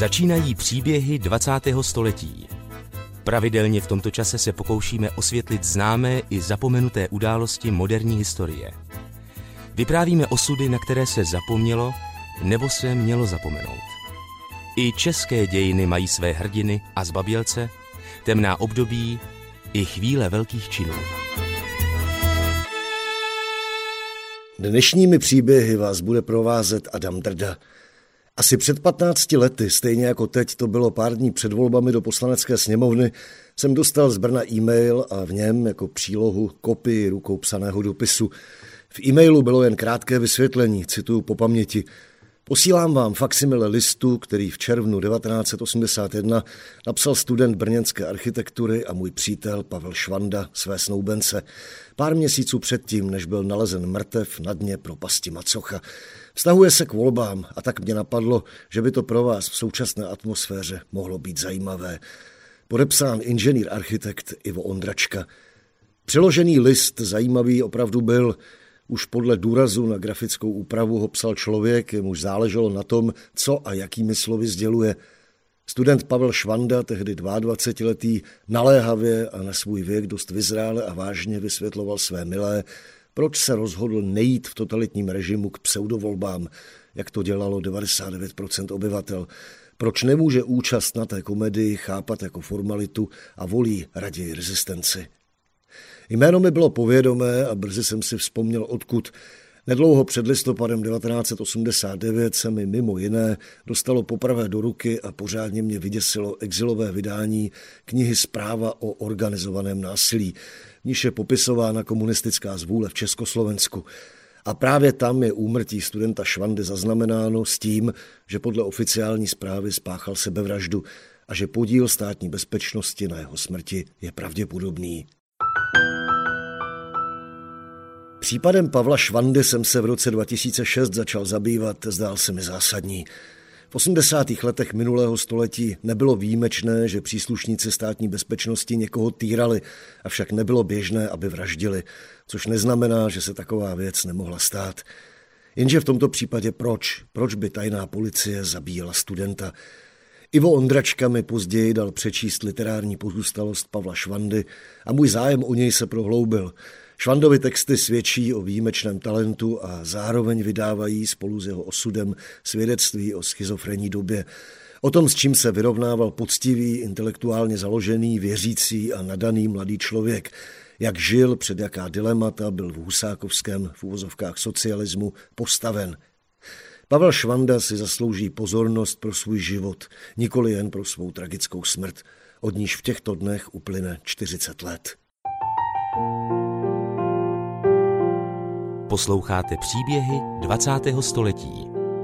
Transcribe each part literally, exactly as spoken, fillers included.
Začínají příběhy dvacátého století. Pravidelně v tomto čase se pokoušíme osvětlit známé i zapomenuté události moderní historie. Vyprávíme osudy, na které se zapomnělo nebo se mělo zapomenout. I české dějiny mají své hrdiny a zbabělce, temná období i chvíle velkých činů. Dnešními příběhy vás bude provázet Adam Drda. Asi před patnácti lety, stejně jako teď to bylo pár dní před volbami do Poslanecké sněmovny, jsem dostal z Brna e-mail a v něm jako přílohu kopii rukou psaného dopisu. V e-mailu bylo jen krátké vysvětlení, cituju po paměti. Posílám vám faksimile listu, který v červnu devatenáct set osmdesát jedna napsal student brněnské architektury a můj přítel Pavel Švanda své snoubence. Pár měsíců předtím, než byl nalezen mrtev na dně propasti Macocha. Vztahuje se k volbám a tak mě napadlo, že by to pro vás v současné atmosféře mohlo být zajímavé. Podepsán inženýr architekt Ivo Ondračka. Přeložený list zajímavý opravdu byl. Už podle důrazu na grafickou úpravu ho psal člověk, jemuž záleželo na tom, co a jakými slovy sděluje. Student Pavel Švanda, tehdy dvaadvacetiletý, naléhavě a na svůj věk dost vyzrále a vážně vysvětloval své milé, proč se rozhodl nejít v totalitním režimu k pseudovolbám, jak to dělalo devadesát devět procent obyvatel. Proč nemůže účast na té komedii chápat jako formalitu a volí raději rezistenci. Jméno mi bylo povědomé a brzy jsem si vzpomněl odkud. Nedlouho před listopadem devatenáct set osmdesát devět se mi mimo jiné dostalo poprvé do ruky a pořádně mě vyděsilo exilové vydání knihy Zpráva o organizovaném násilí, v níž je popisována komunistická zvůle v Československu. A právě tam je úmrtí studenta Švandy zaznamenáno s tím, že podle oficiální zprávy spáchal sebevraždu a že podíl státní bezpečnosti na jeho smrti je pravděpodobný. Případem Pavla Švandy jsem se v roce dva tisíce šest začal zabývat, zdál se mi zásadní. V osmdesátých letech minulého století nebylo výjimečné, že příslušníci státní bezpečnosti někoho týrali, avšak nebylo běžné, aby vraždili, což neznamená, že se taková věc nemohla stát. Jenže v tomto případě proč? Proč by tajná policie zabíjela studenta? Ivo Ondračka mi později dal přečíst literární pozůstalost Pavla Švandy a můj zájem o něj se prohloubil. Švandovy texty svědčí o výjimečném talentu a zároveň vydávají spolu s jeho osudem svědectví o schizofrenní době. O tom, s čím se vyrovnával poctivý, intelektuálně založený, věřící a nadaný mladý člověk. Jak žil, před jaká dilemata byl v husákovském v uvozovkách socialismu postaven. Pavel Švanda si zaslouží pozornost pro svůj život, nikoli jen pro svou tragickou smrt, od níž v těchto dnech uplyne čtyřicet let. Posloucháte příběhy dvacátého století.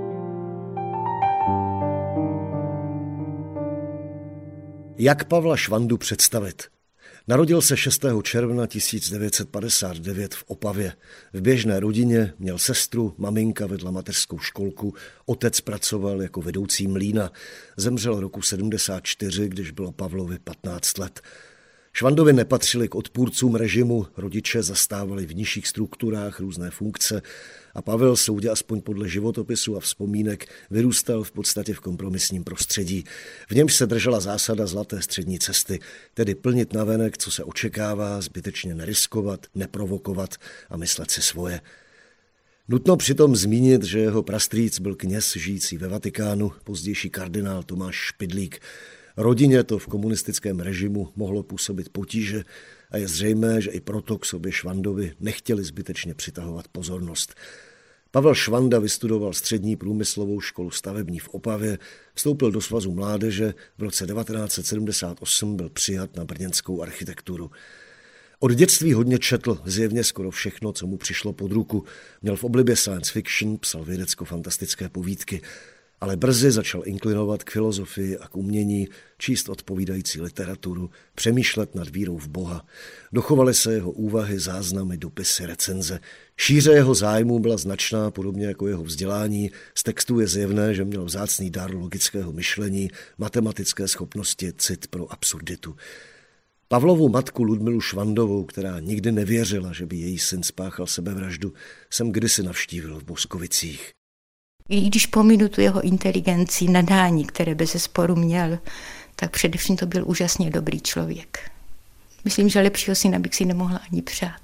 Jak Pavla Švandu představit? Narodil se šestého června tisíc devět set padesát devět v Opavě. V běžné rodině měl sestru, maminka vedla mateřskou školku, otec pracoval jako vedoucí mlýna. Zemřel roku sedmdesát čtyři, když bylo Pavlovi patnáct let. Švandovi nepatřili k odpůrcům režimu, rodiče zastávali v nižších strukturách různé funkce a Pavel, soudě aspoň podle životopisu a vzpomínek, vyrůstal v podstatě v kompromisním prostředí. V němž se držela zásada zlaté střední cesty, tedy plnit navenek, co se očekává, zbytečně neriskovat, neprovokovat a myslet si svoje. Nutno přitom zmínit, že jeho prastrýc byl kněz žijící ve Vatikánu, pozdější kardinál Tomáš Špidlík. Rodině to v komunistickém režimu mohlo působit potíže a je zřejmé, že i proto k sobě Švandovi nechtěli zbytečně přitahovat pozornost. Pavel Švanda vystudoval střední průmyslovou školu stavební v Opavě, vstoupil do Svazu mládeže, v roce devatenáct set sedmdesát osm byl přijat na brněnskou architekturu. Od dětství hodně četl, zjevně skoro všechno, co mu přišlo pod ruku. Měl v oblibě science fiction, psal vědecko-fantastické povídky, ale brzy začal inklinovat k filozofii a k umění, číst odpovídající literaturu, přemýšlet nad vírou v Boha. Dochovaly se jeho úvahy, záznamy, dopisy, recenze. Šíře jeho zájmu byla značná, podobně jako jeho vzdělání. Z textů je zjevné, že měl vzácný dar logického myšlení, matematické schopnosti, cit pro absurditu. Pavlovu matku Ludmilu Švandovou, která nikdy nevěřila, že by její syn spáchal sebevraždu, jsem kdysi navštívil v Boskovicích. I když pominu tu jeho inteligenci, nadání, které bezesporu měl, tak především to byl úžasně dobrý člověk. Myslím, že lepšího syna bych si nemohla ani přát.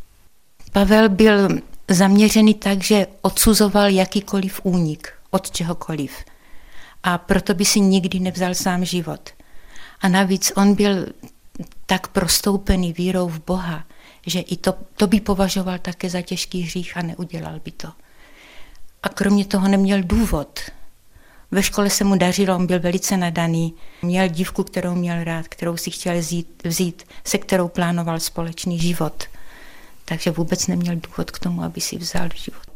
Pavel byl zaměřený tak, že odsuzoval jakýkoliv únik od čehokoliv. A proto by si nikdy nevzal sám život. A navíc on byl tak prostoupený vírou v Boha, že i to, to by považoval také za těžký hřích a neudělal by to. A kromě toho neměl důvod. Ve škole se mu dařilo, on byl velice nadaný. Měl dívku, kterou měl rád, kterou si chtěl vzít, vzít, se kterou plánoval společný život. Takže vůbec neměl důvod k tomu, aby si vzal život.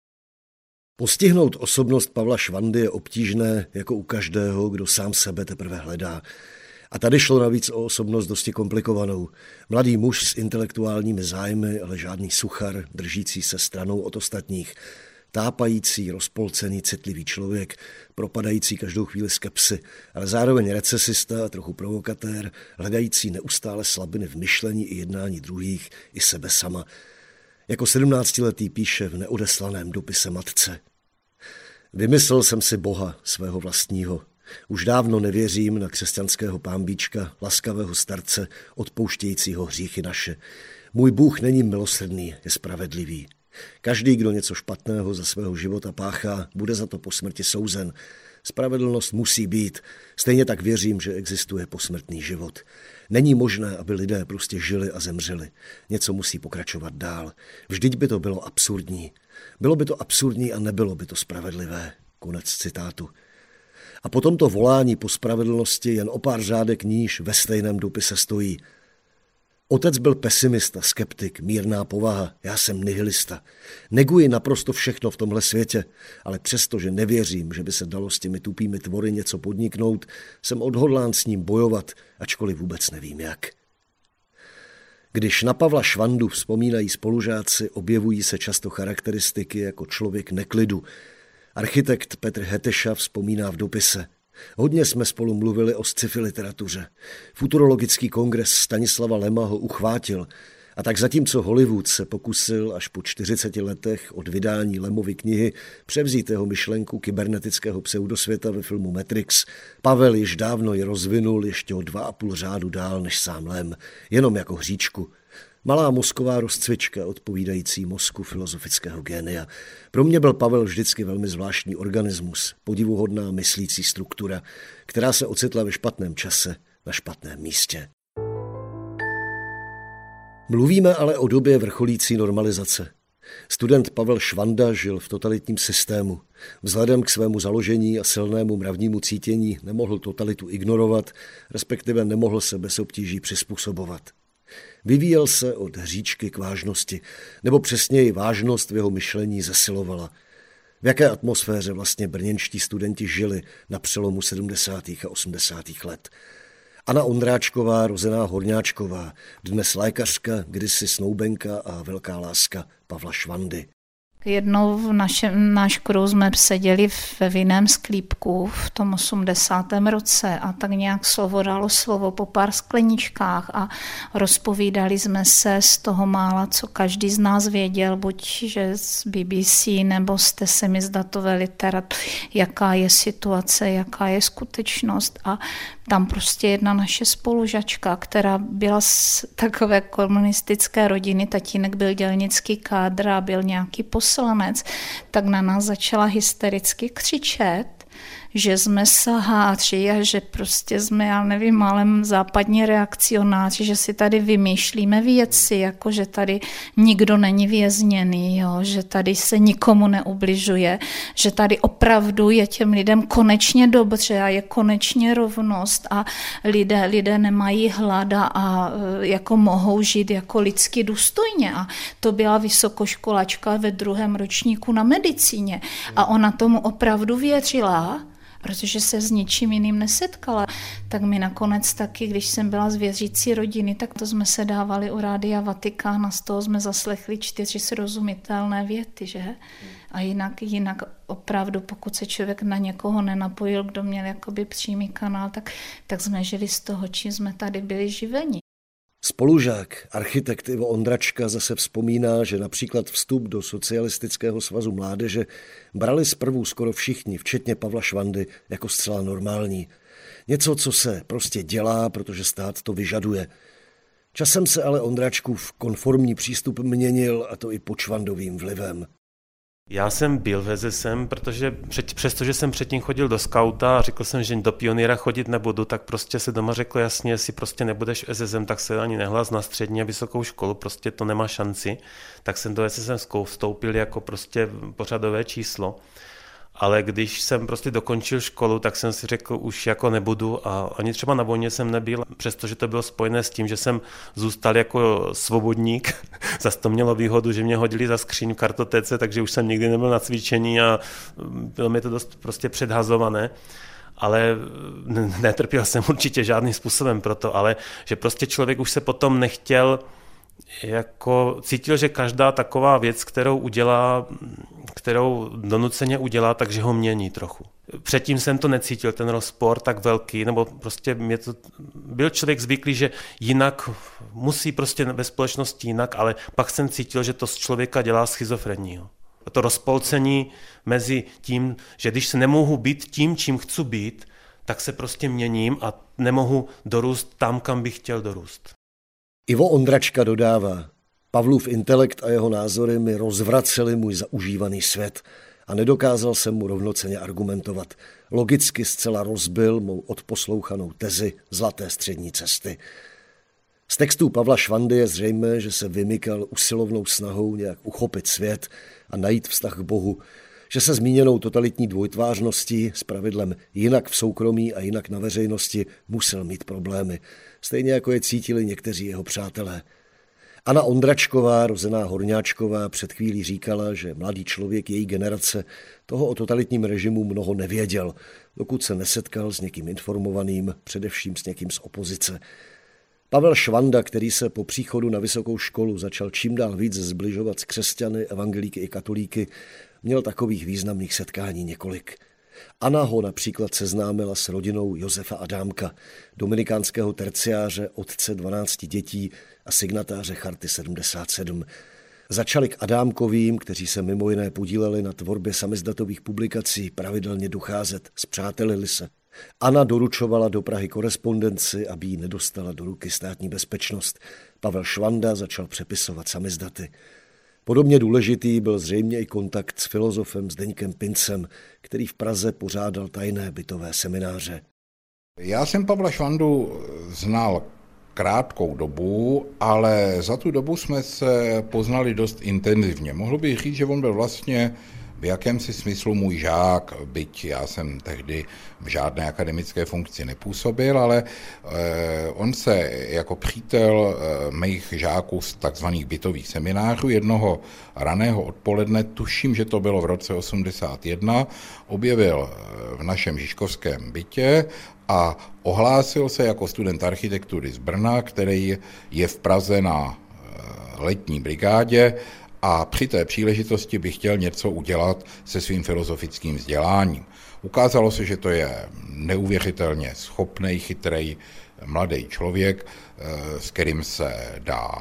Postihnout osobnost Pavla Švandy je obtížné jako u každého, kdo sám sebe teprve hledá. A tady šlo navíc o osobnost dosti komplikovanou. Mladý muž s intelektuálními zájmy, ale žádný suchar, držící se stranou od ostatních. Tápající, rozpolcený, citlivý člověk, propadající každou chvíli skepsy, ale zároveň recesista a trochu provokatér, hledající neustále slabiny v myšlení i jednání druhých, i sebe sama. Jako sedmnáctiletý píše v neodeslaném dopise matce. Vymyslel jsem si Boha svého vlastního. Už dávno nevěřím na křesťanského pánbíčka, laskavého starce, odpouštějícího hříchy naše. Můj Bůh není milosrdný, je spravedlivý. Každý, kdo něco špatného za svého života páchá, bude za to po smrti souzen. Spravedlnost musí být. Stejně tak věřím, že existuje posmrtný život. Není možné, aby lidé prostě žili a zemřeli. Něco musí pokračovat dál. Vždyť by to bylo absurdní. Bylo by to absurdní a nebylo by to spravedlivé. Konec citátu. A po tomto volání po spravedlnosti jen o pár řádek níž ve stejném dopise stojí. Otec byl pesimista, skeptik, mírná povaha, já jsem nihilista. Neguji naprosto všechno v tomhle světě, ale přesto, že nevěřím, že by se dalo s těmi tupými tvory něco podniknout, jsem odhodlán s ním bojovat, ačkoliv vůbec nevím jak. Když na Pavla Švandu vzpomínají spolužáci, objevují se často charakteristiky jako člověk neklidu. Architekt Petr Heteša vzpomíná v dopise. Hodně jsme spolu mluvili o sci-fi literatuře. Futurologický kongres Stanislava Lema ho uchvátil. A tak zatímco Hollywood se pokusil až po čtyřiceti letech od vydání Lemovy knihy převzít jeho myšlenku kybernetického pseudosvěta ve filmu Matrix, Pavel již dávno ji rozvinul ještě o dva a půl řádu dál než sám Lem, jenom jako hříčku. Malá mozková rozcvička odpovídající mozku filozofického génia. Pro mě byl Pavel vždycky velmi zvláštní organismus, podivuhodná myslící struktura, která se ocitla ve špatném čase na špatném místě. Mluvíme ale o době vrcholící normalizace. Student Pavel Švanda žil v totalitním systému. Vzhledem k svému založení a silnému mravnímu cítění nemohl totalitu ignorovat, respektive nemohl se bez obtíží přizpůsobovat. Vyvíjel se od hříčky k vážnosti, nebo přesněji vážnost v jeho myšlení zesilovala. V jaké atmosféře vlastně brněnští studenti žili na přelomu sedmdesátých a osmdesátých let. Anna Ondráčková, rozená Horňáčková, dnes lékařka, kdysi snoubenka a velká láska Pavla Švandy. Jednou v našem, náš kruh jsme seděli ve vinném sklípku v tom osmdesátém roce a tak nějak slovo dalo slovo po pár skleničkách a rozpovídali jsme se z toho mála, co každý z nás věděl, buď že z B B C nebo z té semizdatové literatury, jaká je situace, jaká je skutečnost a tam prostě jedna naše spolužačka, která byla z takové komunistické rodiny, tatínek byl dělnický kádr a byl nějaký poslanec, tak na nás začala hystericky křičet, že jsme saháři a že prostě jsme, já nevím, málem západní reakcionáři, že si tady vymýšlíme věci, jako že tady nikdo není vězněný, jo, že tady se nikomu neubližuje, že tady opravdu je těm lidem konečně dobře a je konečně rovnost a lidé, lidé nemají hlada a jako mohou žít jako lidsky důstojně. A to byla vysokoškolačka ve druhém ročníku na medicíně a ona tomu opravdu věřila, protože se s ničím jiným nesetkala. Tak mi nakonec taky, když jsem byla z věřící rodiny, tak to jsme se dávali u Rádia Vatikán a z toho jsme zaslechli čtyři srozumitelné věty, že? A jinak, jinak opravdu, pokud se člověk na někoho nenapojil, kdo měl jakoby přímý kanál, tak, tak jsme žili z toho, čím jsme tady byli živeni. Spolužák, architekt Ivo Ondračka zase vzpomíná, že například vstup do Socialistického svazu mládeže brali zprvu skoro všichni, včetně Pavla Švandy, jako zcela normální. Něco, co se prostě dělá, protože stát to vyžaduje. Časem se ale Ondračkův konformní přístup měnil, a to i pod Švandovým vlivem. Já jsem byl v S S M, protože před, přestože jsem předtím chodil do skauta a řekl jsem, že do pionýra chodit nebudu, tak prostě se doma řekl jasně, jestli prostě nebudeš v S S M, tak se ani nehlas na střední a vysokou školu, prostě to nemá šanci. Tak jsem do S S M vstoupil jako prostě pořadové číslo. Ale když jsem prostě dokončil školu, tak jsem si řekl, už jako nebudu a ani třeba na vojně jsem nebyl, přestože to bylo spojené s tím, že jsem zůstal jako svobodník. Zase to mělo výhodu, že mě hodili za skříň v kartotéce, takže už jsem nikdy nebyl na cvičení a bylo mi to dost prostě předhazované. Ale netrpěl jsem určitě žádným způsobem pro to, ale že prostě člověk už se potom nechtěl, jako cítil, že každá taková věc, kterou udělá, kterou donuceně udělá, takže ho mění trochu. Předtím jsem to necítil, ten rozpor tak velký, nebo prostě mě to, byl člověk zvyklý, že jinak musí prostě ve společnosti jinak, ale pak jsem cítil, že to z člověka dělá schizofrenního. To rozpolcení mezi tím, že když se nemohu být tím, čím chci být, tak se prostě měním a nemohu dorůst tam, kam bych chtěl dorůst. Ivo Ondračka dodává, Pavlův intelekt a jeho názory mi rozvraceli můj zaužívaný svět a nedokázal jsem mu rovnocenně argumentovat. Logicky zcela rozbil mou odposlouchanou tezi zlaté střední cesty. Z textů Pavla Švandy je zřejmé, že se vymykal usilovnou snahou nějak uchopit svět a najít vztah k Bohu, že se zmíněnou totalitní dvojtvářností s pravidlem jinak v soukromí a jinak na veřejnosti musel mít problémy, stejně jako je cítili někteří jeho přátelé. Anna Ondračková, rozená Horňáčková, před chvílí říkala, že mladý člověk její generace toho o totalitním režimu mnoho nevěděl, dokud se nesetkal s někým informovaným, především s někým z opozice. Pavel Švanda, který se po příchodu na vysokou školu začal čím dál víc zbližovat s křesťany, evangelíky i katolíky, měl takových významných setkání několik. Anna ho například seznámila s rodinou Josefa Adámka, dominikánského terciáře, otce dvanácti dětí a signatáře Charty sedmdesát sedm. Začali k Adámkovým, kteří se mimo jiné podíleli na tvorbě samizdatových publikací, pravidelně docházet, spřátelili se. Anna doručovala do Prahy korespondenci, aby jí nedostala do ruky státní bezpečnost. Pavel Švanda začal přepisovat samizdaty. Podobně důležitý byl zřejmě i kontakt s filozofem Zdeňkem Pincem, který v Praze pořádal tajné bytové semináře. Já jsem Pavla Švandu znal krátkou dobu, ale za tu dobu jsme se poznali dost intenzivně. Mohl bych říct, že on byl vlastně v jakémsi smyslu můj žák, byť já jsem tehdy v žádné akademické funkci nepůsobil, ale on se jako přítel mých žáků z takzvaných bytových seminářů jednoho raného odpoledne, tuším, že to bylo v roce osmdesát jedna, objevil v našem žižkovském bytě a ohlásil se jako student architektury z Brna, který je v Praze na letní brigádě, a při té příležitosti bych chtěl něco udělat se svým filozofickým vzděláním. Ukázalo se, že to je neuvěřitelně schopný, chytrý mladý člověk, s kterým se dá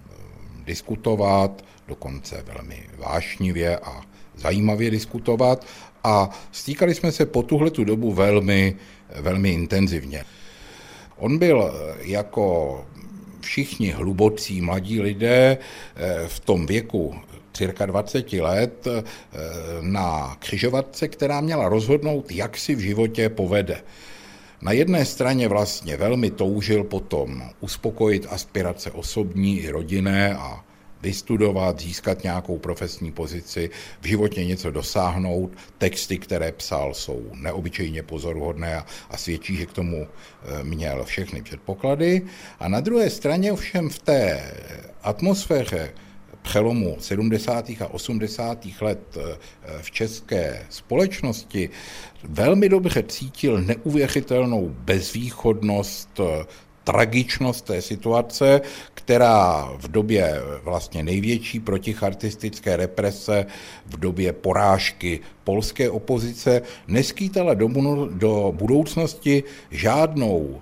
diskutovat, dokonce velmi vášnivě a zajímavě diskutovat. A stýkali jsme se po tuhletu dobu velmi, velmi intenzivně. On byl jako všichni hlubocí mladí lidé v tom věku cirka dvacet let na křižovatce, která měla rozhodnout, jak si v životě povede. Na jedné straně vlastně velmi toužil potom uspokojit aspirace osobní i rodinné a vystudovat, získat nějakou profesní pozici, v životě něco dosáhnout. Texty, které psal, jsou neobyčejně pozoruhodné a, a svědčí, že k tomu měl všechny předpoklady. A na druhé straně ovšem v té atmosféře přelomu sedmdesátých a osmdesátých let v české společnosti velmi dobře cítil neuvěřitelnou bezvýchodnost, tragičnost té situace, která v době vlastně největší protichartistické represe, v době porážky polské opozice neskýtala do, do budoucnosti žádnou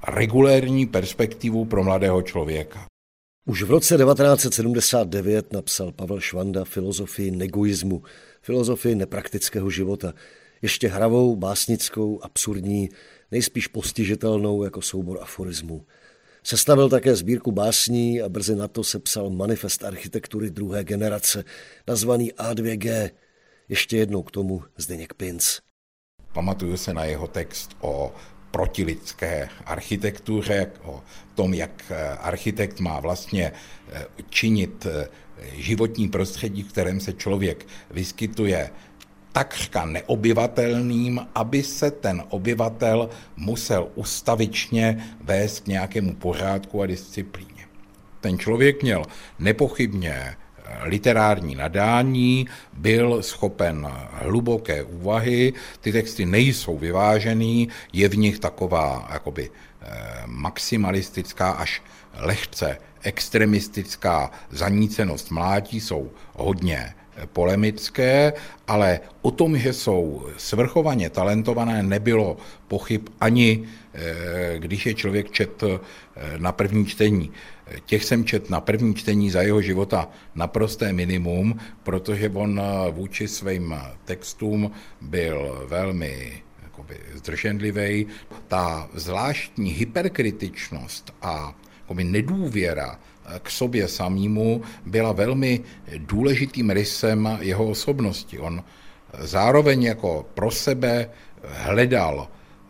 regulérní perspektivu pro mladého člověka. Už v roce devatenáct set sedmdesát devět napsal Pavel Švanda filozofii negoismu, filozofii nepraktického života, ještě hravou, básnickou, absurdní, nejspíš postižitelnou jako soubor aforismů. Sestavil také sbírku básní a brzy na to sepsal manifest architektury druhé generace, nazvaný A dvě G. Ještě jednou k tomu Zdeněk Pinc. Pamatuju se na jeho text o protilidské architektuře, o tom, jak architekt má vlastně činit životní prostředí, v kterém se člověk vyskytuje, takřka neobyvatelným, aby se ten obyvatel musel ustavičně vést k nějakému pořádku a disciplíně. Ten člověk měl nepochybně literární nadání, byl schopen hluboké úvahy, ty texty nejsou vyvážený, je v nich taková jakoby maximalistická až lehce extremistická zanícenost mládí, jsou hodně polemické, ale o tom, že jsou svrchovaně talentované, nebylo pochyb ani, když je člověk četl na první čtení. Těch jsem četl na první čtení za jeho života naprosté minimum, protože on vůči svým textům byl velmi jakoby zdrženlivý. Ta zvláštní hyperkritičnost a jakoby nedůvěra k sobě samému byla velmi důležitým rysem jeho osobnosti. On zároveň jako pro sebe hledal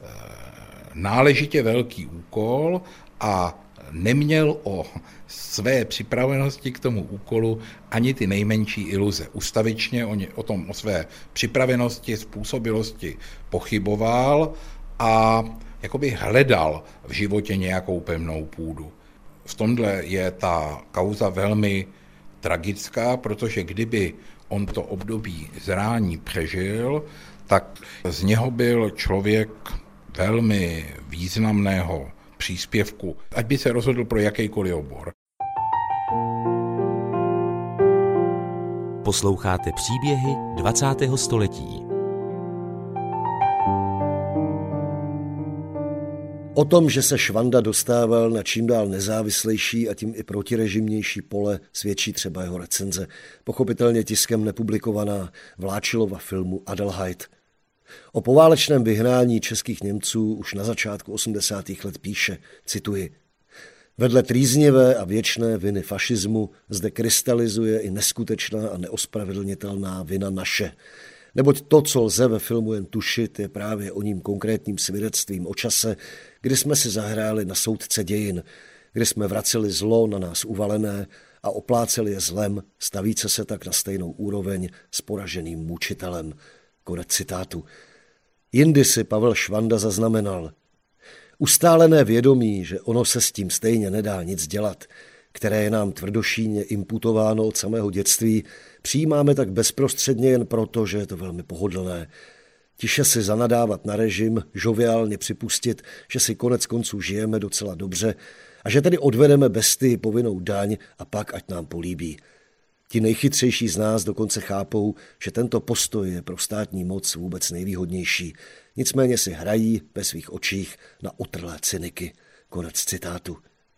náležitě velký úkol a neměl o své připravenosti k tomu úkolu ani ty nejmenší iluze. Ustavičně o, ně, o tom, o své připravenosti, způsobilosti pochyboval a jakoby hledal v životě nějakou pevnou půdu. V tomhle je ta kauza velmi tragická, protože kdyby on to období zrání přežil, tak z něho byl člověk velmi významného příspěvku, ať by se rozhodl pro jakýkoliv obor. Posloucháte příběhy dvacátého století. O tom, že se Švanda dostával na čím dál nezávislejší a tím i protirežimnější pole, svědčí třeba jeho recenze, pochopitelně tiskem nepublikovaná Vláčilova filmu Adelheid. O poválečném vyhnání českých Němců už na začátku osmdesátých let píše, cituji, vedle trýznivé a věčné viny fašismu zde krystalizuje i neskutečná a neospravedlnitelná vina naše. Neboť to, co lze ve filmu jen tušit, je právě o ním konkrétním svědectvím o čase, kdy jsme si zahráli na soudce dějin, kdy jsme vraceli zlo na nás uvalené a opláceli je zlem, stavíce se tak na stejnou úroveň s poraženým mučitelem. Konec citátu. Jindy si Pavel Švanda zaznamenal. Ustálené vědomí, že ono se s tím stejně nedá nic dělat, které je nám tvrdošíně imputováno od samého dětství, přijímáme tak bezprostředně jen proto, že je to velmi pohodlné. Tiše si zanadávat na režim, žoviálně připustit, že si konec konců žijeme docela dobře a že tedy odvedeme bestii povinnou daň a pak ať nám políbí. Ti nejchytřejší z nás dokonce chápou, že tento postoj je pro státní moc vůbec nejvýhodnější. Nicméně si hrají ve svých očích na otrlé cyniky. Konec citátu.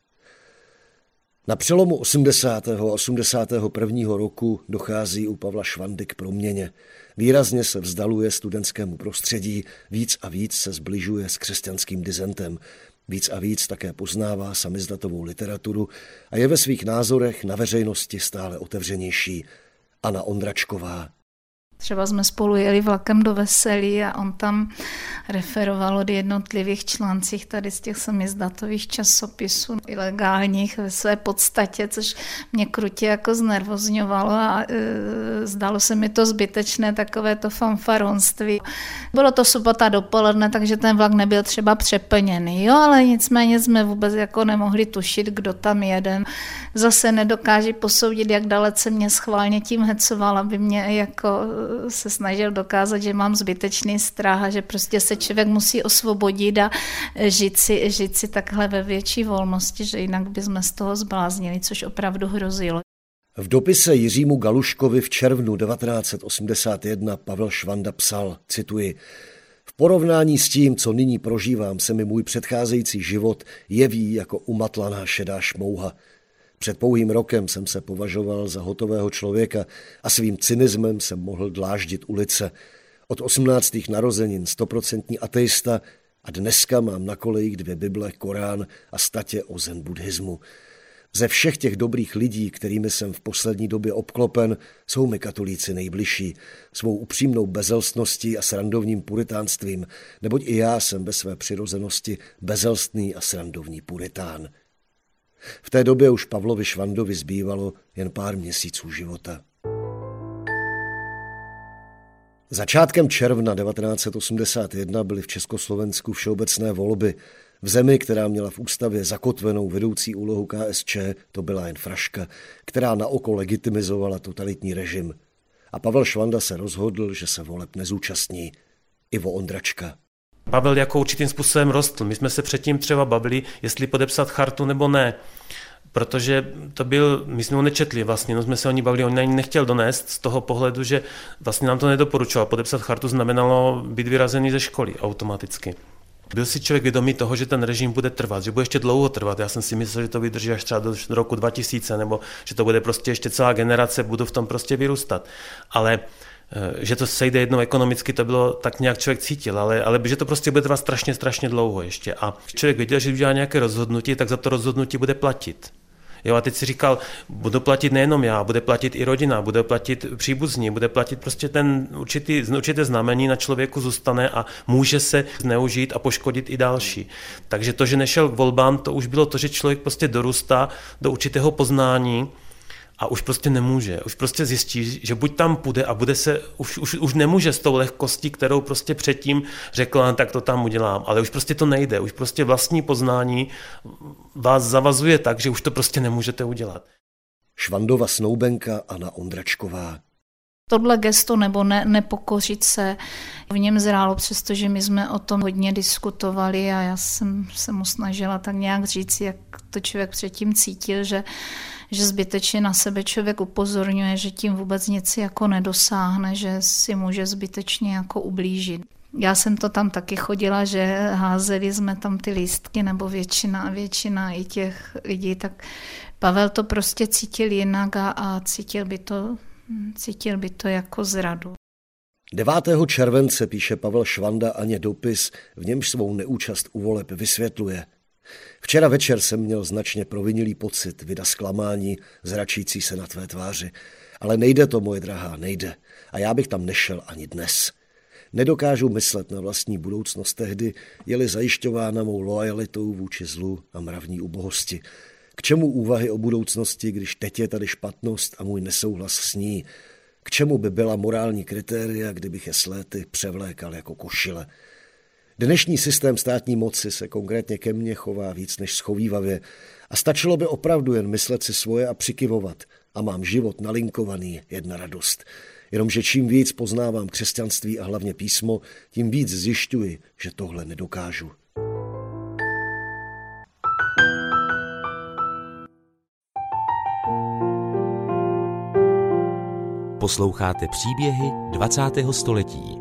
Na přelomu osmdesátého a osmdesátého prvního roku dochází u Pavla Švandy k proměně. Výrazně se vzdaluje studentskému prostředí, víc a víc se zbližuje s křesťanským disentem. Víc a víc také poznává samizdatovou literaturu a je ve svých názorech na veřejnosti stále otevřenější. Anna Ondračková. Třeba jsme spolu jeli vlakem do Veselí a on tam referoval o jednotlivých článcích tady z těch samizdatových časopisů ilegálních ve své podstatě, což mě krutě jako znervozňovalo a e, zdalo se mi to zbytečné, takové to fanfaronství. Bylo to sobota dopoledne, takže ten vlak nebyl třeba přeplněný, jo, ale nicméně jsme vůbec jako nemohli tušit, kdo tam jede. Zase nedokáží posoudit, jak dalece mě schválně tím hecoval, aby mě jako se snažil dokázat, že mám zbytečný strach a že prostě se člověk musí osvobodit a žít si, žít si takhle ve větší volnosti, že jinak bychom z toho zbláznili, což opravdu hrozilo. V dopise Jiřímu Galuškovi v červnu devatenáct set osmdesát jedna Pavel Švanda psal, cituji, v porovnání s tím, co nyní prožívám, se mi můj předcházející život jeví jako umatlaná šedá šmouha. Před pouhým rokem jsem se považoval za hotového člověka a svým cynismem jsem mohl dláždit ulice. Od osmnáctých narozenin stoprocentní ateista a dneska mám na kolejích dvě Bible, Korán a statě o zen buddhismu. Ze všech těch dobrých lidí, kterými jsem v poslední době obklopen, jsou mi katolíci nejbližší, svou upřímnou bezelstností a srandovním puritánstvím, neboť i já jsem ve své přirozenosti bezelstný a srandovní puritán. V té době už Pavlovi Švandovi zbývalo jen pár měsíců života. Začátkem června devatenáct set osmdesát jedna byly v Československu všeobecné volby. V zemi, která měla v ústavě zakotvenou vedoucí úlohu K S Č, to byla jen fraška, která naoko legitimizovala totalitní režim. A Pavel Švanda se rozhodl, že se voleb nezúčastní. Ivo Ondračka. Pavel jako určitým způsobem rostl. My jsme se předtím třeba bavili, jestli podepsat chartu nebo ne. Protože to byl, my jsme ho nečetli vlastně, no jsme se o ní bavili, on na ní nechtěl donést z toho pohledu, že vlastně nám to nedoporučoval. Podepsat chartu znamenalo být vyrazený ze školy automaticky. Byl si člověk vědomý toho, že ten režim bude trvat, že bude ještě dlouho trvat. Já jsem si myslel, že to vydrží až třeba do roku dva tisíce, nebo že to bude prostě ještě celá generace, budu v tom prostě vyrůstat. Ale že to sejde jednou ekonomicky, to bylo tak nějak člověk cítil, ale, ale že to prostě bude trvat strašně, strašně dlouho ještě. A člověk věděl, že když udělá nějaké rozhodnutí, tak za to rozhodnutí bude platit. Jo, a teď si říkal, budu platit nejenom já, bude platit i rodina, bude platit příbuzní, bude platit prostě ten určitý, určité znamení na člověku zůstane a může se zneužít a poškodit i další. Takže to, že nešel k volbám, to už bylo to, že člověk prostě dorůstá do určitého poznání a už prostě nemůže. Už prostě zjistí, že buď tam půjde a bude se, už, už, už nemůže s tou lehkostí, kterou prostě předtím řekl, tak to tam udělám. Ale už prostě to nejde. Už prostě vlastní poznání vás zavazuje tak, že už to prostě nemůžete udělat. Švandova snoubenka Anna Ondračková. Tohle gesto nebo ne, nepokořit se v něm zrálo, přestože my jsme o tom hodně diskutovali a já jsem se mu snažila tak nějak říct, jak to člověk předtím cítil, že, že zbytečně na sebe člověk upozorňuje, že tím vůbec nic jako nedosáhne, že si může zbytečně jako ublížit. Já jsem to tam taky chodila, že házeli jsme tam ty lístky, nebo většina, většina i těch lidí, tak Pavel to prostě cítil jinak a, a cítil by to Cítil by to jako zradu. devátého července píše Pavel Švanda Aně dopis, v němž svou neúčast u voleb vysvětluje. Včera večer jsem měl značně provinilý pocit, vida zklamání, zračící se na tvé tváři. Ale nejde to, moje drahá, nejde. A já bych tam nešel ani dnes. Nedokážu myslet na vlastní budoucnost tehdy, je-li zajišťována mou loajalitou vůči zlu a mravní ubohosti. K čemu úvahy o budoucnosti, když teď je tady špatnost a můj nesouhlas s ní? K čemu by byla morální kritéria, kdybych je s léty převlékal jako košile? Dnešní systém státní moci se konkrétně ke mně chová víc než schovívavě a stačilo by opravdu jen myslet si svoje a přikyvovat a mám život nalinkovaný, jedna radost. Jenomže čím víc poznávám křesťanství a hlavně písmo, tím víc zjišťuji, že tohle nedokážu. Posloucháte příběhy dvacátého století.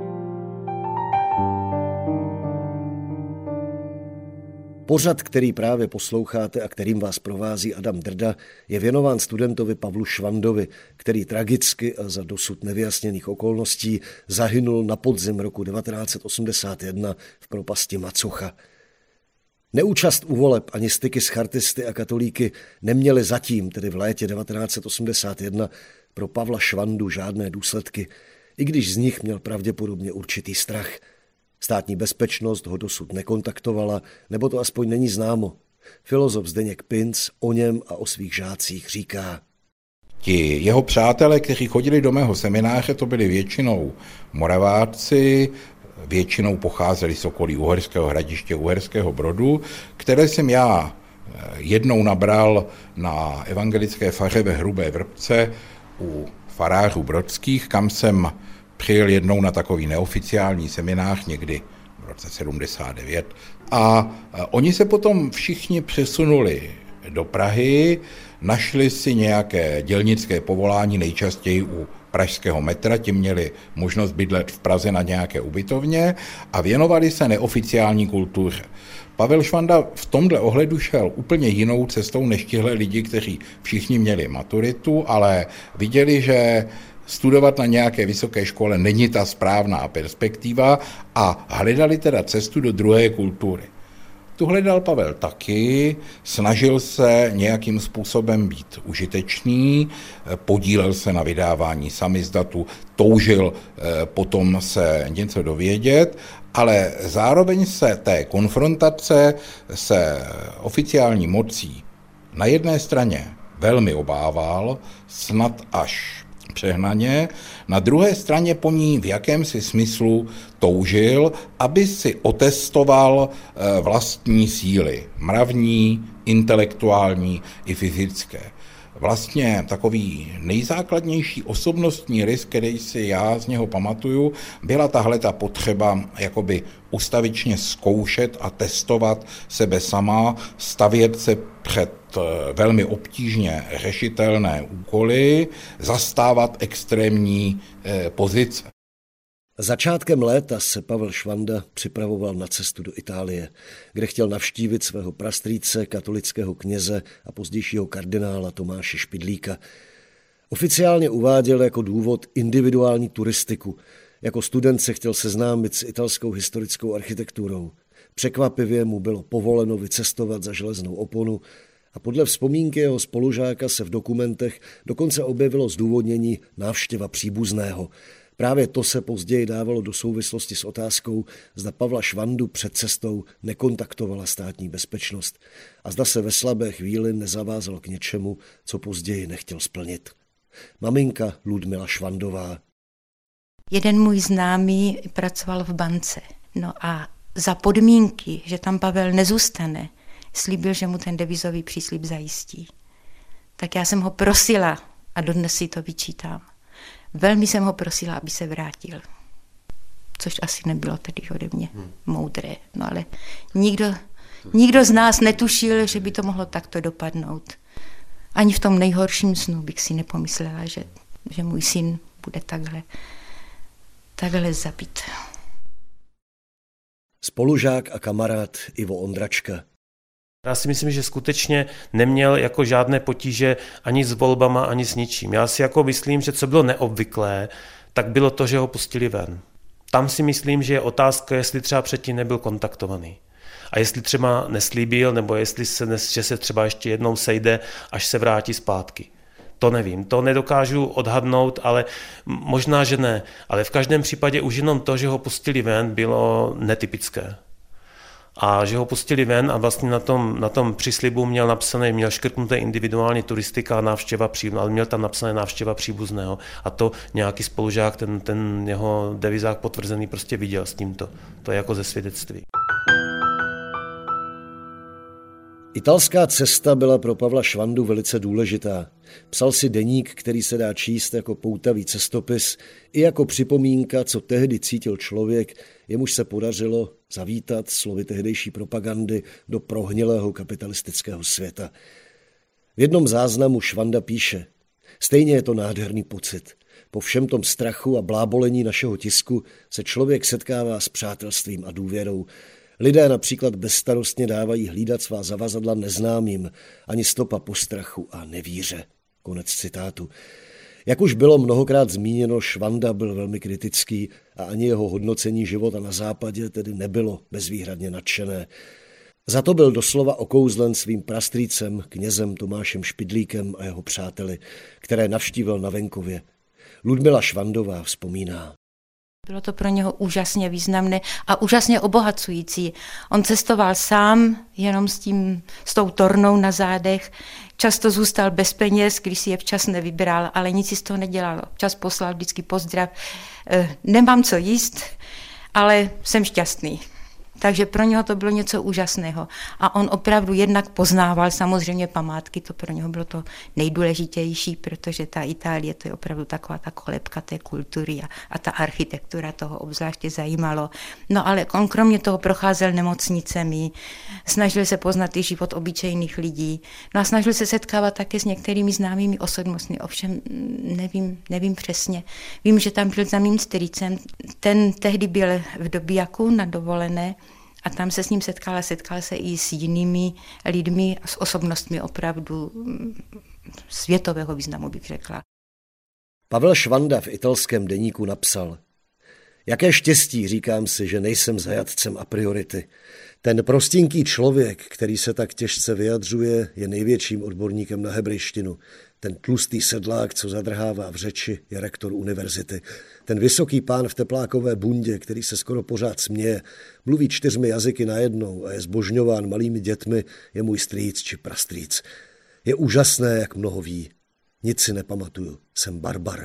Pořad, který právě posloucháte a kterým vás provází Adam Drda, je věnován studentovi Pavlu Švandovi, který tragicky a za dosud nevyjasněných okolností zahynul na podzim roku devatenáct set osmdesát jedna v propasti Macocha. Neúčast u voleb ani styky s chartisty a katolíky neměly zatím, tedy v létě devatenáct set osmdesát jedna, pro Pavla Švandu žádné důsledky, i když z nich měl pravděpodobně určitý strach. Státní bezpečnost ho dosud nekontaktovala, nebo to aspoň není známo. Filozof Zdeněk Pinc o něm a o svých žácích říká. Ti jeho přátelé, kteří chodili do mého semináře, to byli většinou Moraváci, většinou pocházeli z okolí Uherského Hradiště, Uherského Brodu, které jsem já jednou nabral na evangelické faře ve Hrubé Vrbce u farářů brodských, kam jsem přijel jednou na takový neoficiální seminář někdy v roce sedmdesát devět. A oni se potom všichni přesunuli do Prahy, našli si nějaké dělnické povolání, nejčastěji u pražského metra, ti měli možnost bydlet v Praze na nějaké ubytovně a věnovali se neoficiální kultuře. Pavel Švanda v tomhle ohledu šel úplně jinou cestou než tihle lidi, kteří všichni měli maturitu, ale viděli, že studovat na nějaké vysoké škole není ta správná perspektiva a hledali teda cestu do druhé kultury. Tu hledal Pavel taky, snažil se nějakým způsobem být užitečný, podílel se na vydávání samizdatu, toužil potom se něco dovědět, ale zároveň se té konfrontace se oficiální mocí na jedné straně velmi obával, snad až přehnaně, na druhé straně po ní v jakémsi smyslu toužil, aby si otestoval vlastní síly, mravní, intelektuální i fyzické. Vlastně takový nejzákladnější osobnostní rys, který si já z něho pamatuju, byla tahle ta potřeba jakoby ustavičně zkoušet a testovat sebe sama, stavět se před velmi obtížně řešitelné úkoly, zastávat extrémní pozice. Začátkem léta se Pavel Švanda připravoval na cestu do Itálie, kde chtěl navštívit svého prastrýce, katolického kněze a pozdějšího kardinála Tomáše Špidlíka. Oficiálně uváděl jako důvod individuální turistiku. Jako student se chtěl seznámit s italskou historickou architekturou. Překvapivě mu bylo povoleno vycestovat za železnou oponu a podle vzpomínky jeho spolužáka se v dokumentech dokonce objevilo zdůvodnění návštěva příbuzného. Právě to se později dávalo do souvislosti s otázkou, zda Pavla Švandu před cestou nekontaktovala státní bezpečnost a zda se ve slabé chvíli nezavázal k něčemu, co později nechtěl splnit. Maminka Ludmila Švandová. Jeden můj známý pracoval v bance. No a za podmínky, že tam Pavel nezůstane, slíbil, že mu ten devizový příslib zajistí. Tak já jsem ho prosila a dodnes si to vyčítám. Velmi jsem ho prosila, aby se vrátil. Což asi nebylo tedy ode mě moudré. No ale nikdo, nikdo z nás netušil, že by to mohlo takto dopadnout. Ani v tom nejhorším snu bych si nepomyslela, že, že můj syn bude takhle, takhle zabit. Spolužák a kamarád Ivo Ondračka. Já si myslím, že skutečně neměl jako žádné potíže ani s volbama, ani s ničím. Já si jako myslím, že co bylo neobvyklé, tak bylo to, že ho pustili ven. Tam si myslím, že je otázka, jestli třeba předtím nebyl kontaktovaný. A jestli třeba neslíbil, nebo jestli se, že se třeba ještě jednou sejde, až se vrátí zpátky. To nevím, to nedokážu odhadnout, ale možná, že ne. Ale v každém případě už jenom to, že ho pustili ven, bylo netypické. A že ho pustili ven a vlastně na tom, na tom příslibu měl napsané, měl škrtnuté individuální turistika a návštěva příbuzného, ale měl tam napsané návštěva příbuzného. A to nějaký spolužák, ten, ten jeho devizák potvrzený prostě viděl s tímto. To je jako ze svědectví. Italská cesta byla pro Pavla Švandu velice důležitá. Psal si deník, který se dá číst jako poutavý cestopis, i jako připomínka, co tehdy cítil člověk, jemuž se podařilo zavítat slovy tehdejší propagandy do prohnilého kapitalistického světa. V jednom záznamu Švanda píše: stejně je to nádherný pocit. Po všem tom strachu a blábolení našeho tisku se člověk setkává s přátelstvím a důvěrou. Lidé například bezstarostně dávají hlídat svá zavazadla neznámým, ani stopa po strachu a nevíře. Konec citátu. Jak už bylo mnohokrát zmíněno, Švanda byl velmi kritický a ani jeho hodnocení života na západě tedy nebylo bezvýhradně nadšené. Za to byl doslova okouzlen svým prastrýcem, knězem Tomášem Špidlíkem a jeho přáteli, které navštívil na venkově. Ludmila Švandová vzpomíná. Bylo to pro něho úžasně významné a úžasně obohacující. On cestoval sám, jenom s, tím, s tou tornou na zádech. Často zůstal bez peněz, když si je včas nevybral, ale nic si z toho nedělal. Občas poslal vždycky pozdrav. E, nemám co jíst, ale jsem šťastný. Takže pro něho to bylo něco úžasného. A on opravdu jednak poznával samozřejmě památky, to pro něho bylo to nejdůležitější, protože ta Itálie, to je opravdu taková ta kolébka té kultury a, a ta architektura toho obzvláště zajímalo. No ale on kromě toho procházel nemocnicemi, snažil se poznat i život obyčejných lidí, no a snažil se setkávat také s některými známými osobnostmi, ovšem nevím, nevím přesně. Vím, že tam byl za mým strýcem, ten tehdy byl v Dobijaku na dovolené a tam se s ním setkala, setkala se i s jinými lidmi, s osobnostmi opravdu světového významu, bych řekla. Pavel Švanda v italském deníku napsal: Jaké štěstí, říkám si, že nejsem zajatcem a priority. Ten prostinký člověk, který se tak těžce vyjadřuje, je největším odborníkem na hebrejštinu. Ten tlustý sedlák, co zadrhává v řeči, je rektor univerzity. Ten vysoký pán v teplákové bundě, který se skoro pořád směje, mluví čtyřmi jazyky najednou a je zbožňován malými dětmi, je můj strýc či prastrýc. Je úžasné, jak mnoho ví. Nic si nepamatuju, jsem barbar.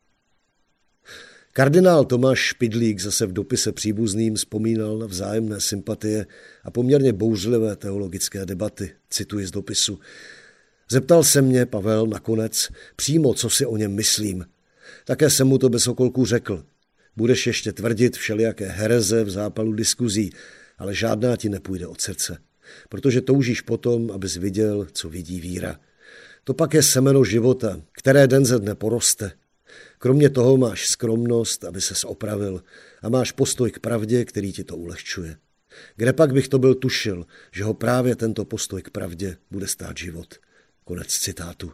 Kardinál Tomáš Špidlík zase v dopise příbuzným vzpomínal na vzájemné sympatie a poměrně bouřlivé teologické debaty. Cituji z dopisu. Zeptal se mě Pavel nakonec přímo, co si o něm myslím. Také jsem mu to bez okolků řekl. Budeš ještě tvrdit všelijaké hereze v zápalu diskuzí, ale žádná ti nepůjde od srdce, protože toužíš potom, abys viděl, co vidí víra. To pak je semeno života, které den ze dne poroste. Kromě toho máš skromnost, aby ses opravil, a máš postoj k pravdě, který ti to ulehčuje. Kde pak bych to byl tušil, že ho právě tento postoj k pravdě bude stát život. Konec citátu.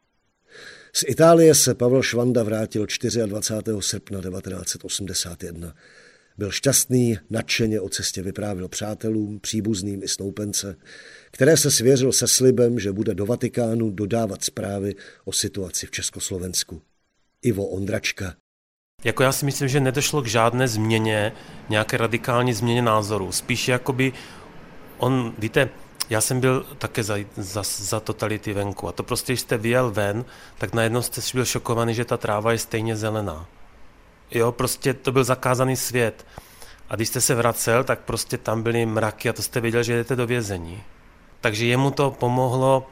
Z Itálie se Pavel Švanda vrátil dvacátého čtvrtého srpna devatenáct set osmdesát jedna. Byl šťastný, nadšeně o cestě vyprávěl přátelům, příbuzným i snoupence, které se svěřil se slibem, že bude do Vatikánu dodávat zprávy o situaci v Československu. Ivo Ondračka. Jako já si myslím, že nedošlo k žádné změně, nějaké radikální změně názoru. Spíš jakoby on, víte, já jsem byl také za, za, za totality venku a to prostě, když jste vyjel ven, tak najednou jste byl šokovaný, že ta tráva je stejně zelená. Jo, prostě to byl zakázaný svět. A když jste se vracel, tak prostě tam byly mraky a to jste věděl, že jdete do vězení. Takže jemu to pomohlo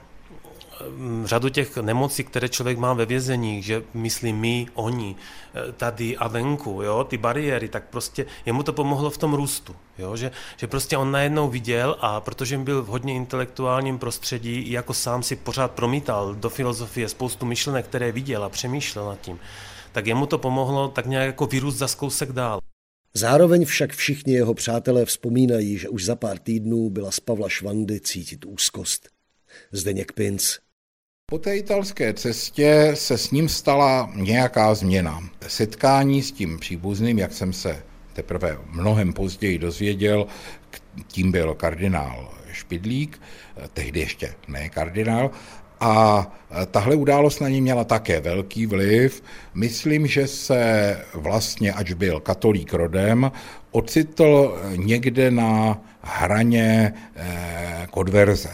řadu těch nemocí, které člověk má ve vězení, že myslí my, oni, tady a venku, jo, ty bariéry, tak prostě jemu to pomohlo v tom růstu, jo, že, že prostě on najednou viděl a protože byl v hodně intelektuálním prostředí, jako sám si pořád promítal do filozofie spoustu myšlenek, které viděl a přemýšlel nad tím, tak jemu to pomohlo tak nějak jako vyrůst za kousek dál. Zároveň však všichni jeho přátelé vzpomínají, že už za pár týdnů byla z Pavla Švandy cítit úzkost. Zdeněk Pinc. Po té italské cestě se s ním stala nějaká změna. Setkání s tím příbuzným, jak jsem se teprve mnohem později dozvěděl, tím byl kardinál Špidlík, tehdy ještě ne kardinál, a tahle událost na ní měla také velký vliv. Myslím, že se vlastně, ač byl katolík rodem, ocitl někde na hraně konverze.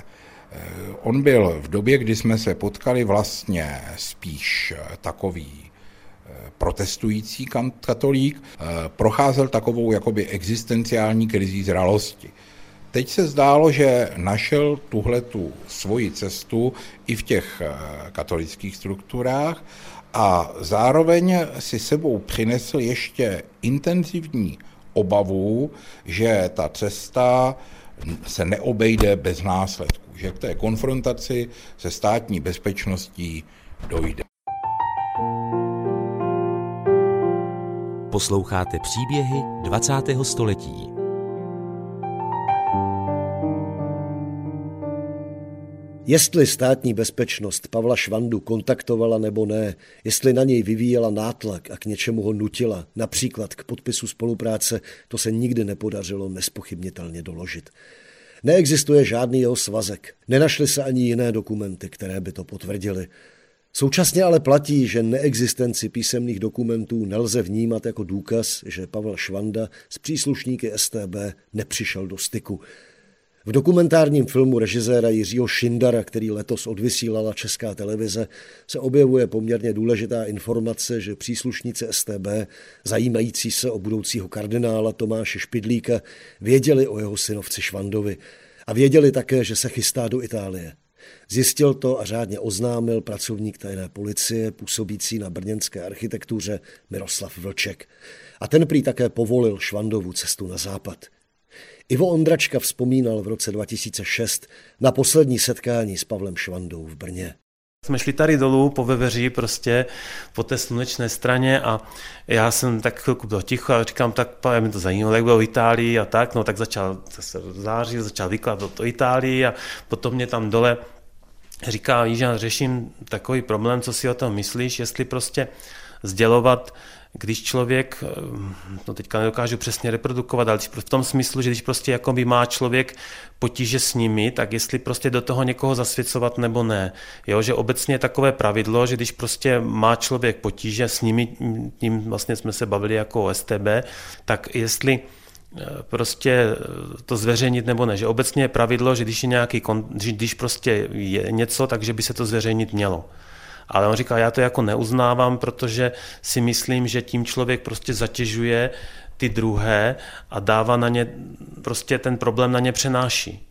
On byl v době, kdy jsme se potkali, vlastně spíš takový protestující katolík, procházel takovou jakoby existenciální krizí zralosti. Teď se zdálo, že našel tuhletu svoji cestu i v těch katolických strukturách a zároveň si sebou přinesl ještě intenzivní obavu, že ta cesta se neobejde bez následků, že k té konfrontaci se státní bezpečností dojde. Posloucháte příběhy dvacátého století. Jestli státní bezpečnost Pavla Švandu kontaktovala nebo ne, jestli na něj vyvíjela nátlak a k něčemu ho nutila, například k podpisu spolupráce, to se nikdy nepodařilo nezpochybnitelně doložit. Neexistuje žádný jeho svazek, nenašly se ani jiné dokumenty, které by to potvrdily. Současně ale platí, že neexistenci písemných dokumentů nelze vnímat jako důkaz, že Pavel Švanda s příslušníky S T B nepřišel do styku. V dokumentárním filmu režiséra Jiřího Šindara, který letos odvysílala Česká televize, se objevuje poměrně důležitá informace, že příslušníci S T B, zajímající se o budoucího kardinála Tomáše Špidlíka, věděli o jeho synovci Švandovi a věděli také, že se chystá do Itálie. Zjistil to a řádně oznámil pracovník tajné policie působící na brněnské architektuře Miroslav Vlček. A ten prý také povolil Švandovu cestu na západ. Ivo Ondračka vzpomínal v roce dva tisíce šest na poslední setkání s Pavlem Švandou v Brně. Jsme šli tady dolů po Veveří, prostě po té slunečné straně a já jsem tak chvilku byl ticho a říkám, tak pa, mi to zajímalo, jak bylo v Itálii a tak, no tak začal se zářit, začal vykládat o Itálii a potom mě tam dole říká, Jižan, řeším takový problém, co si o tom myslíš, jestli prostě sdělovat, když člověk, no teďka nedokážu přesně reprodukovat, ale v tom smyslu, že když prostě jakoby má člověk potíže s nimi, tak jestli prostě do toho někoho zasvěcovat nebo ne. Jo, že obecně je takové pravidlo, že když prostě má člověk potíže s nimi, tím vlastně jsme se bavili jako o S T B, tak jestli prostě to zveřejnit nebo ne. Že obecně je pravidlo, že když je nějaký, když prostě je něco, takže by se to zveřejnit mělo. Ale on říká, já to jako neuznávám, protože si myslím, že tím člověk prostě zatěžuje ty druhé a dává na ně, prostě ten problém na ně přenáší.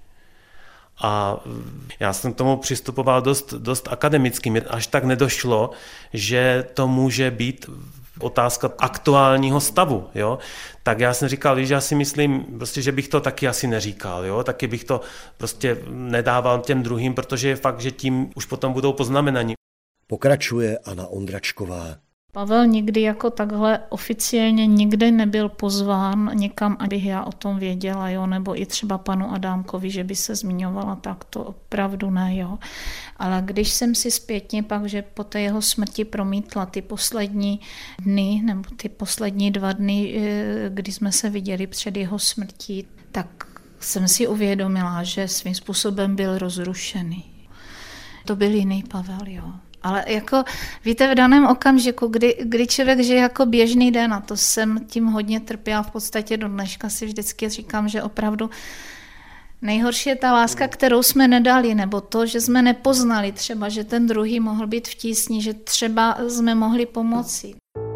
A já jsem k tomu přistupoval dost, dost akademicky, mě až tak nedošlo, že to může být otázka aktuálního stavu, jo. Tak já jsem říkal, že já si myslím, prostě, že bych to taky asi neříkal, jo. Taky bych to prostě nedával těm druhým, protože je fakt, že tím už potom budou poznamenaní. Pokračuje Anna Ondračková. Pavel nikdy jako takhle oficiálně nikdy nebyl pozván někam, abych já o tom věděla, jo, nebo i třeba panu Adámkovi, že by se zmiňovala, tak to opravdu ne, jo. Ale když jsem si zpětně pak, že po té jeho smrti promítla ty poslední dny, nebo ty poslední dva dny, kdy jsme se viděli před jeho smrtí, tak jsem si uvědomila, že svým způsobem byl rozrušený. To byl jiný Pavel, jo. Ale jako, víte, v daném okamžiku, kdy, kdy člověk žije jako běžný den, a to jsem tím hodně trpěla v podstatě do dneška, si vždycky říkám, že opravdu nejhorší je ta láska, kterou jsme nedali, nebo to, že jsme nepoznali třeba, že ten druhý mohl být v tísni, že třeba jsme mohli pomoci.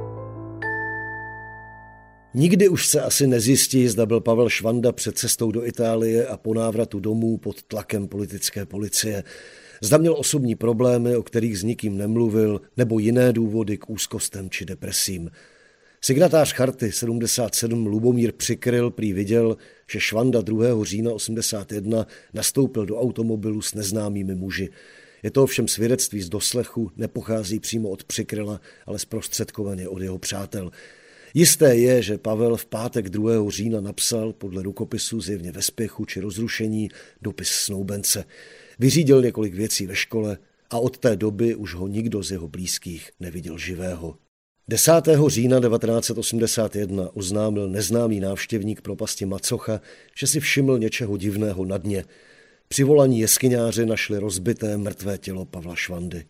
Nikdy už se asi nezjistí, zda byl Pavel Švanda před cestou do Itálie a po návratu domů pod tlakem politické policie. Zda měl osobní problémy, o kterých s nikým nemluvil, nebo jiné důvody k úzkostem či depresím. Signatář charty sedmdesát sedm Lubomír Přikryl prý viděl, že Švanda druhého října osmdesát jedna nastoupil do automobilu s neznámými muži. Je to ovšem svědectví z doslechu, nepochází přímo od Přikryla, ale zprostředkovaně od jeho přátel. Jisté je, že Pavel v pátek druhého října napsal, podle rukopisu zjevně ve spěchu či rozrušení, dopis snoubence. Vyřídil několik věcí ve škole a od té doby už ho nikdo z jeho blízkých neviděl živého. desátého října devatenáct set osmdesát jedna oznámil neznámý návštěvník propasti Macocha, že si všiml něčeho divného na dně. Přivolaní jeskyňáři našli rozbité mrtvé tělo Pavla Švandy.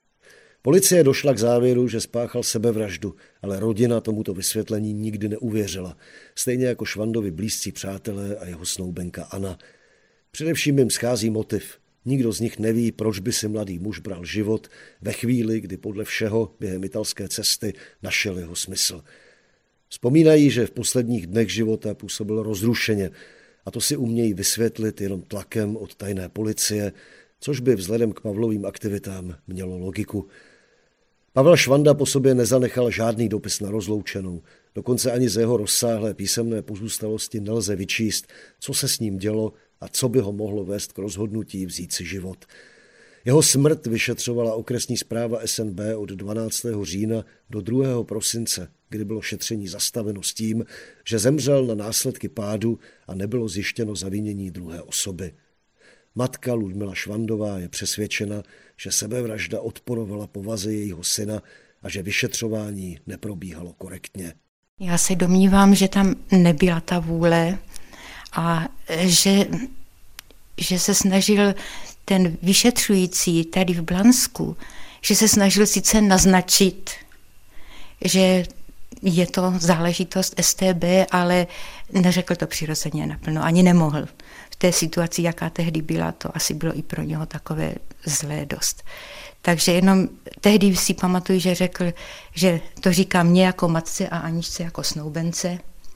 Policie došla k závěru, že spáchal sebevraždu, ale rodina tomuto vysvětlení nikdy neuvěřila, stejně jako Švandovi blízcí přátelé a jeho snoubenka Anna. Především jim schází motiv. Nikdo z nich neví, proč by si mladý muž bral život ve chvíli, kdy podle všeho během italské cesty našel jeho smysl. Vzpomínají, že v posledních dnech života působil rozrušeně a to si umějí vysvětlit jenom tlakem od tajné policie, což by vzhledem k Pavlovým aktivitám mělo logiku. Pavel Švanda po sobě nezanechal žádný dopis na rozloučenou, dokonce ani z jeho rozsáhlé písemné pozůstalosti nelze vyčíst, co se s ním dělo a co by ho mohlo vést k rozhodnutí vzít si život. Jeho smrt vyšetřovala okresní správa S N B od dvanáctého října do druhého prosince, kdy bylo šetření zastaveno s tím, že zemřel na následky pádu a nebylo zjištěno zavinění druhé osoby. Matka Ludmila Švandová je přesvědčena, že sebevražda odporovala povaze jejího syna a že vyšetřování neprobíhalo korektně. Já se domnívám, že tam nebyla ta vůle a že, že se snažil ten vyšetřující tady v Blansku, že se snažil sice naznačit, že je to záležitost S T B, ale neřekl to přirozeně naplno, ani nemohl. V té situaci, jaká tehdy byla, to asi bylo i pro něho takové zlé dost. Takže jenom tehdy si pamatuju, že řekl, že to říká mě jako matce a Aničce jako snoubence,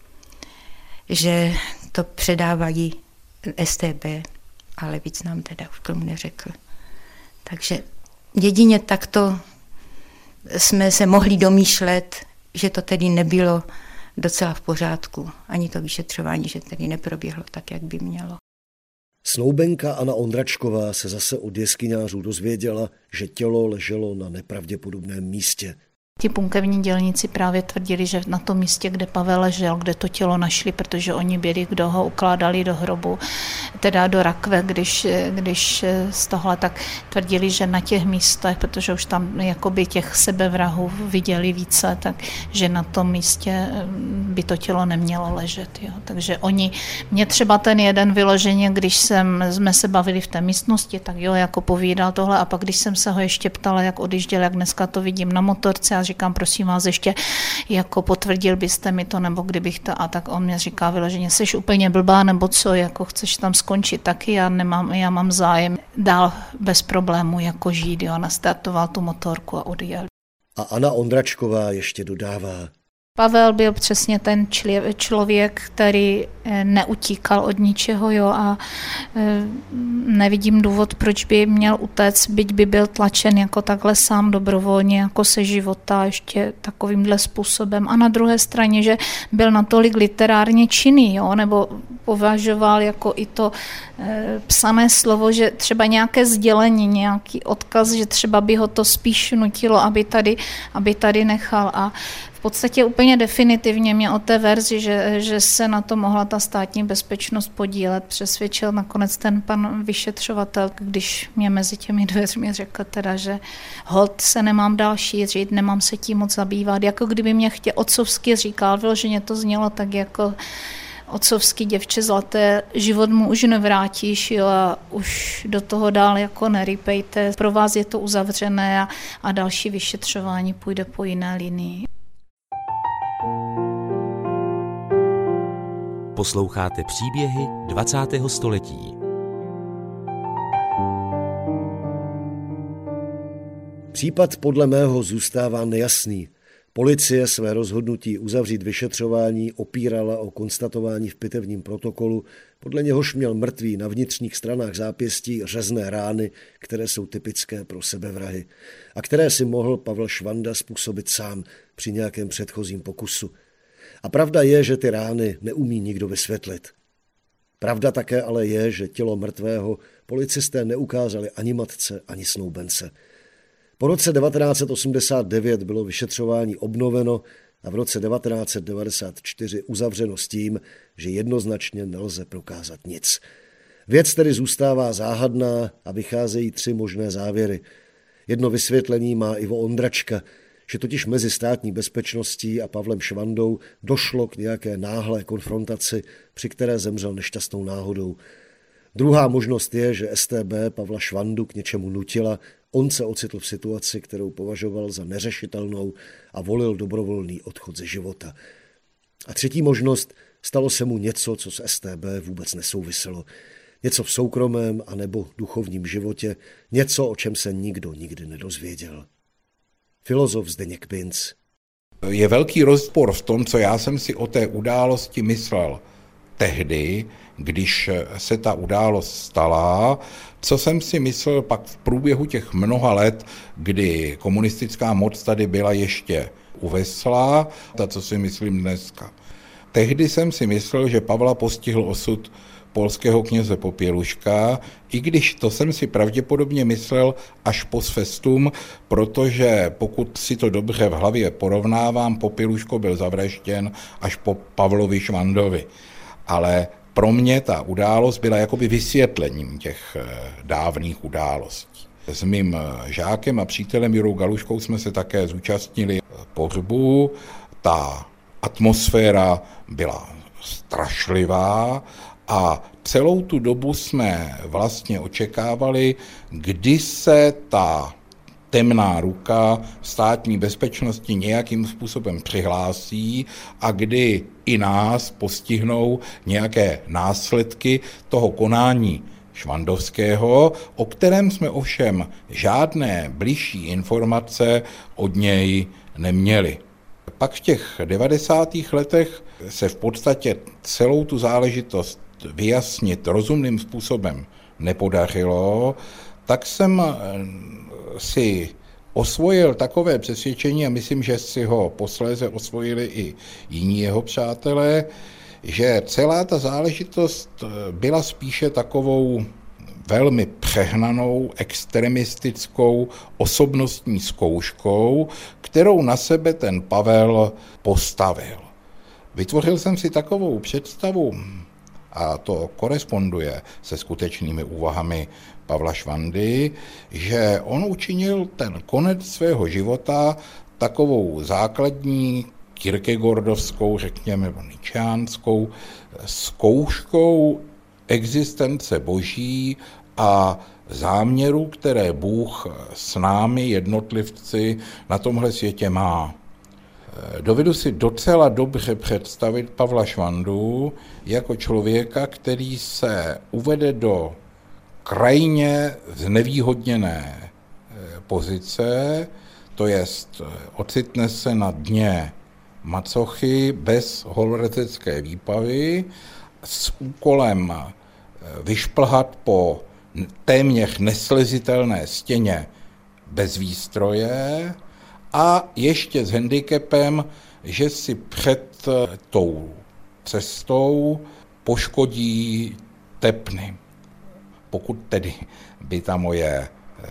že to předávají S T B, ale víc nám teda už k tomu neřekl. Takže jedině takto jsme se mohli domýšlet, že to tedy nebylo docela v pořádku. Ani to vyšetřování, že tedy neproběhlo tak, jak by mělo. Snoubenka Anna Ondračková se zase od jeskyňářů dozvěděla, že tělo leželo na nepravděpodobném místě. Ti punkevní dělníci právě tvrdili, že na tom místě, kde Pavel ležel, kde to tělo našli, protože oni byli, kdo ho ukládali do hrobu, teda do rakve, když, když z tohle, tak tvrdili, že na těch místech, protože už tam jakoby těch sebevrahů viděli více, tak že na tom místě by to tělo nemělo ležet. Jo. Takže oni, mě třeba ten jeden vyloženě, když jsem, jsme se bavili v té místnosti, tak jo, jako povídal tohle, a pak když jsem se ho ještě ptala, jak odjížděl, jak dneska to vidím na motorce, a říkám, prosím vás, ještě jako potvrdil byste mi to, nebo kdybych to, a tak on mě říká vyloženě, jsi úplně blbá, nebo co, jako chceš tam skončit taky, já nemám, já mám zájem dál bez problémů jako žít, jo, nastartoval tu motorku a odjel. A Anna Ondračková ještě dodává. Pavel byl přesně ten člověk, který neutíkal od ničeho, jo, a nevidím důvod, proč by měl utéct, byť by byl tlačen jako takhle sám dobrovolně, jako se života, ještě takovýmhle způsobem. A na druhé straně, že byl natolik literárně činný, jo, nebo považoval jako i to e, psané slovo, že třeba nějaké sdělení, nějaký odkaz, že třeba by ho to spíš nutilo, aby tady, aby tady nechal. A v podstatě úplně definitivně mě o té verzi, že, že se na to mohla ta státní bezpečnost podílet, přesvědčil nakonec ten pan vyšetřovatel, když mě mezi těmi dveřmi řekl teda, že holt se nemám dál šířit, nemám se tím moc zabývat, jako kdyby mě chtěl otcovsky říkal, vyloženě to znělo tak jako otcovský děvče zlaté, život mu už nevrátíš, jo, a už do toho dál jako nerýpejte, pro vás je to uzavřené a, a další vyšetřování půjde po jiné linii. Posloucháte příběhy dvacátého století. Případ podle mého zůstává nejasný. Policie své rozhodnutí uzavřít vyšetřování opírala o konstatování v pitevním protokolu, podle něhož měl mrtvý na vnitřních stranách zápěstí řezné rány, které jsou typické pro sebevrahy a které si mohl Pavel Švanda způsobit sám při nějakém předchozím pokusu. A pravda je, že ty rány neumí nikdo vysvětlit. Pravda také ale je, že tělo mrtvého policisté neukázali ani matce, ani snoubence. Po roce devatenáct set osmdesát devět bylo vyšetřování obnoveno a v roce devatenáct set devadesát čtyři uzavřeno s tím, že jednoznačně nelze prokázat nic. Věc tedy zůstává záhadná a vycházejí tři možné závěry. Jedno vysvětlení má Ivo Ondračka, že totiž mezi státní bezpečností a Pavlem Švandou došlo k nějaké náhlé konfrontaci, při které zemřel nešťastnou náhodou. Druhá možnost je, že S T B Pavla Švandu k něčemu nutila, on se ocitl v situaci, kterou považoval za neřešitelnou a volil dobrovolný odchod ze života. A třetí možnost, stalo se mu něco, co s S T B vůbec nesouviselo. Něco v soukromém anebo duchovním životě, něco, o čem se nikdo nikdy nedozvěděl. Filozof Zdeněk Pinc. Je velký rozpor v tom, co já jsem si o té události myslel tehdy, když se ta událost stala, co jsem si myslel pak v průběhu těch mnoha let, kdy komunistická moc tady byla ještě uveslá, a co si myslím dneska. Tehdy jsem si myslel, že Pavla postihl osud polského kněze Popěluška, i když to jsem si pravděpodobně myslel až post festum, protože pokud si to dobře v hlavě porovnávám, Popěluško byl zavražděn až po Pavlovi Švandovi. Ale pro mě ta událost byla jakoby vysvětlením těch dávných událostí. S mým žákem a přítelem Jirou Galuškou jsme se také zúčastnili pohřbu. Ta atmosféra byla strašlivá a celou tu dobu jsme vlastně očekávali, kdy se ta temná ruka státní bezpečnosti nějakým způsobem přihlásí a kdy i nás postihnou nějaké následky toho konání Švandovského, o kterém jsme ovšem žádné bližší informace od něj neměli. Pak v těch devadesátých letech se v podstatě celou tu záležitost vyjasnit rozumným způsobem nepodařilo, tak jsem si osvojil takové přesvědčení, a myslím, že si ho posléze osvojili i jiní jeho přátelé, že celá ta záležitost byla spíše takovou velmi přehnanou, extremistickou osobnostní zkouškou, kterou na sebe ten Pavel postavil. Vytvořil jsem si takovou představu, a to koresponduje se skutečnými úvahami Pavla Švandy, že on učinil ten konec svého života takovou základní kierkegaardovskou, řekněme, nietzscheánskou zkouškou existence Boží a záměru, které Bůh s námi, jednotlivci, na tomhle světě má. Dovedu si docela dobře představit Pavla Švandu jako člověka, který se uvede do krajně znevýhodněné pozice, to jest ocitne se na dně macochy bez holorezecké výbavy s úkolem vyšplhat po téměř neslezitelné stěně bez výstroje a ještě s handicapem, že si před tou cestou poškodí tepny. Pokud tedy by ta moje e,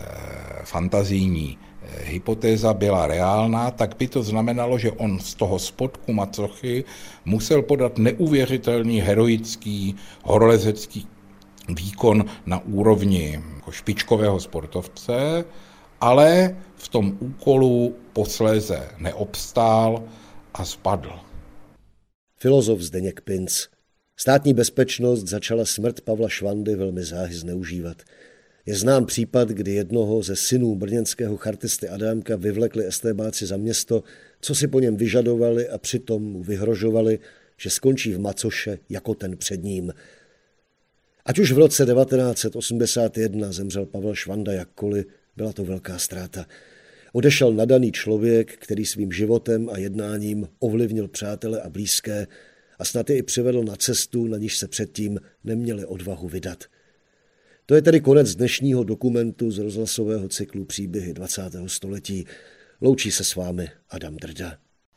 fantazijní e, hypotéza byla reálná, tak by to znamenalo, že on z toho spodku macochy musel podat neuvěřitelný heroický horolezecký výkon na úrovni jako špičkového sportovce, ale v tom úkolu posléze neobstál a spadl. Filozof Zdeněk Pinc. Státní bezpečnost začala smrt Pavla Švandy velmi záhy zneužívat. Je znám případ, kdy jednoho ze synů brněnského chartisty Adámka vyvlekli estébáci za město, co si po něm vyžadovali a přitom mu vyhrožovali, že skončí v macoše jako ten před ním. Ať už v roce devatenáct set osmdesát jedna zemřel Pavel Švanda jakkoliv, byla to velká ztráta. Odešel nadaný člověk, který svým životem a jednáním ovlivnil přátele a blízké a snad je i přivedl na cestu, na níž se předtím neměli odvahu vydat. To je tedy konec dnešního dokumentu z rozhlasového cyklu Příběhy dvacátého století. Loučí se s vámi Adam Drda.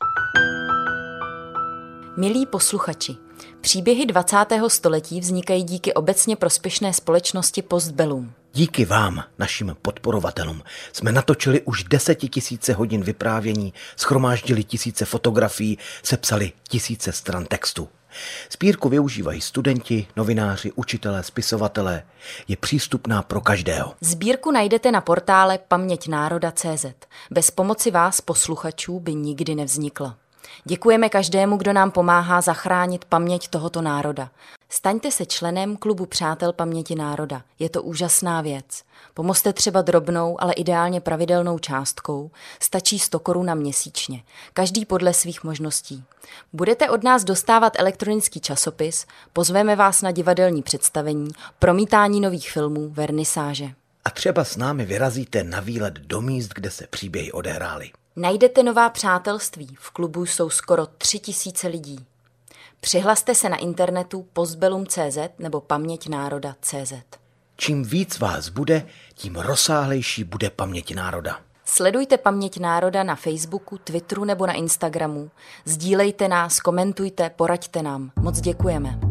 Milí posluchači, příběhy dvacátého století vznikají díky obecně prospěšné společnosti Postbellum. Díky vám, našim podporovatelům, jsme natočili už desetitisíce hodin vyprávění, shromáždili tisíce fotografií, sepsali tisíce stran textu. Sbírku využívají studenti, novináři, učitelé, spisovatelé. Je přístupná pro každého. Sbírku najdete na portále paměť národa tečka cé zet. Bez pomoci vás, posluchačů, by nikdy nevznikla. Děkujeme každému, kdo nám pomáhá zachránit paměť tohoto národa. Staňte se členem klubu Přátel paměti národa. Je to úžasná věc. Pomozte třeba drobnou, ale ideálně pravidelnou částkou. Stačí sto korun měsíčně. Každý podle svých možností. Budete od nás dostávat elektronický časopis, pozveme vás na divadelní představení, promítání nových filmů, vernisáže. A třeba s námi vyrazíte na výlet do míst, kde se příběhy odehrály. Najdete nová přátelství, v klubu jsou skoro tři tisíce lidí. Přihlaste se na internetu postbellum tečka cé zet nebo paměť národa tečka cé zet. Čím víc vás bude, tím rozsáhlejší bude paměť národa. Sledujte Paměť národa na Facebooku, Twitteru nebo na Instagramu. Sdílejte nás, komentujte, poraďte nám. Moc děkujeme.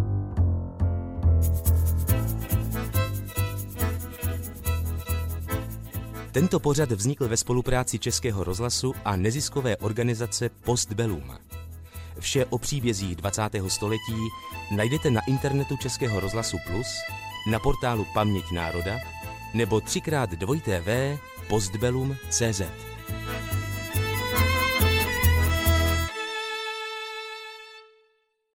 Tento pořad vznikl ve spolupráci Českého rozhlasu a neziskové organizace Postbellum. Vše o příbězích dvacátého století najdete na internetu Českého rozhlasu Plus, na portálu Paměť národa nebo třikrát dvojité v postbellum tečka cé zet.